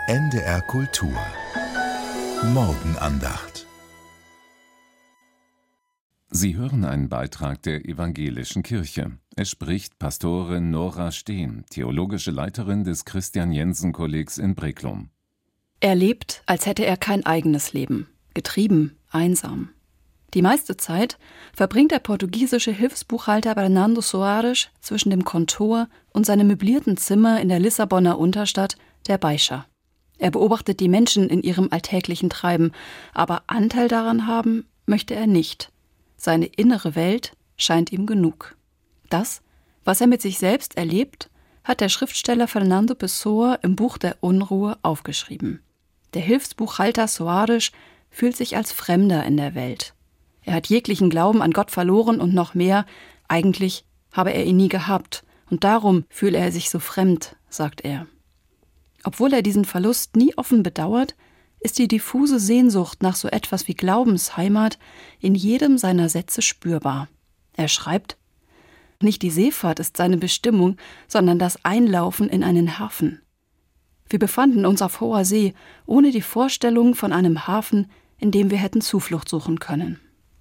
NDR Kultur Morgenandacht. Sie hören einen Beitrag der Evangelischen Kirche. Es spricht Pastorin Nora Steen, theologische Leiterin des Christian-Jensen-Kollegs in Breklum. Er lebt, als hätte er kein eigenes Leben, getrieben, einsam. Die meiste Zeit verbringt der portugiesische Hilfsbuchhalter Fernando Soares zwischen dem Kontor und seinem möblierten Zimmer in der Lissabonner Unterstadt, der Baixa. Er beobachtet die Menschen in ihrem alltäglichen Treiben, aber Anteil daran haben möchte er nicht. Seine innere Welt scheint ihm genug. Das, was er mit sich selbst erlebt, hat der Schriftsteller Fernando Pessoa im Buch der Unruhe aufgeschrieben. Der Hilfsbuchhalter Soares fühlt sich als Fremder in der Welt. Er hat jeglichen Glauben an Gott verloren und noch mehr, eigentlich habe er ihn nie gehabt und darum fühle er sich so fremd, sagt er. Obwohl er diesen Verlust nie offen bedauert, ist die diffuse Sehnsucht nach so etwas wie Glaubensheimat in jedem seiner Sätze spürbar. Er schreibt: Nicht die Seefahrt ist seine Bestimmung, sondern das Einlaufen in einen Hafen. Wir befanden uns auf hoher See, ohne die Vorstellung von einem Hafen, in dem wir hätten Zuflucht suchen können.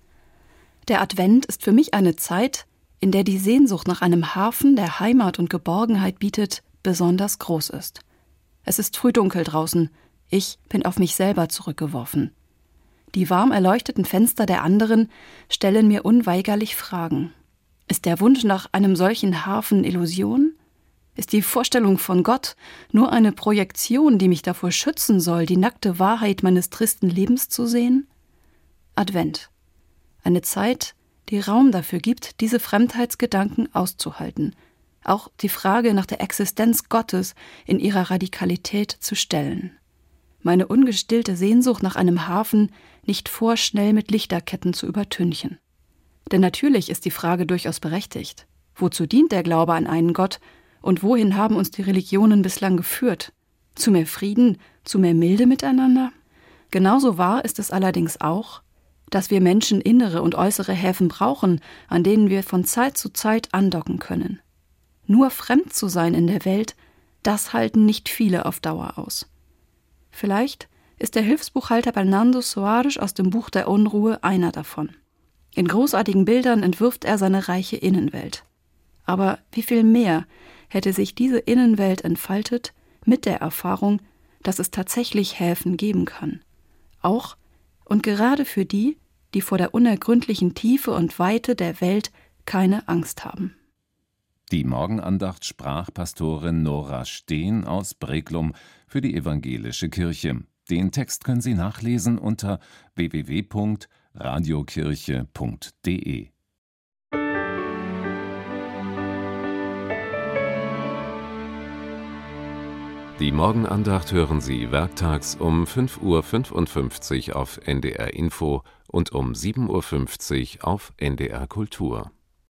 Der Advent ist für mich eine Zeit, in der die Sehnsucht nach einem Hafen, der Heimat und Geborgenheit bietet, besonders groß ist. Es ist frühdunkel draußen. Ich bin auf mich selber zurückgeworfen. Die warm erleuchteten Fenster der anderen stellen mir unweigerlich Fragen. Ist der Wunsch nach einem solchen Hafen Illusion? Ist die Vorstellung von Gott nur eine Projektion, die mich davor schützen soll, die nackte Wahrheit meines tristen Lebens zu sehen? Advent. Eine Zeit, die Raum dafür gibt, diese Fremdheitsgedanken auszuhalten, auch die Frage nach der Existenz Gottes in ihrer Radikalität zu stellen. Meine ungestillte Sehnsucht nach einem Hafen nicht vorschnell mit Lichterketten zu übertünchen. Denn natürlich ist die Frage durchaus berechtigt. Wozu dient der Glaube an einen Gott und wohin haben uns die Religionen bislang geführt? Zu mehr Frieden, zu mehr Milde miteinander? Genauso wahr ist es allerdings auch, dass wir Menschen innere und äußere Häfen brauchen, an denen wir von Zeit zu Zeit andocken können. Nur fremd zu sein in der Welt, das halten nicht viele auf Dauer aus. Vielleicht ist der Hilfsbuchhalter Fernando Soares aus dem Buch der Unruhe einer davon. In großartigen Bildern entwirft er seine reiche Innenwelt. Aber wie viel mehr hätte sich diese Innenwelt entfaltet mit der Erfahrung, dass es tatsächlich Häfen geben kann. Auch und gerade für die, die vor der unergründlichen Tiefe und Weite der Welt keine Angst haben. Die Morgenandacht sprach Pastorin Nora Steen aus Breklum für die Evangelische Kirche. Den Text können Sie nachlesen unter www.radiokirche.de. Die Morgenandacht hören Sie werktags um 5:55 Uhr auf NDR Info und um 7:50 Uhr auf NDR Kultur.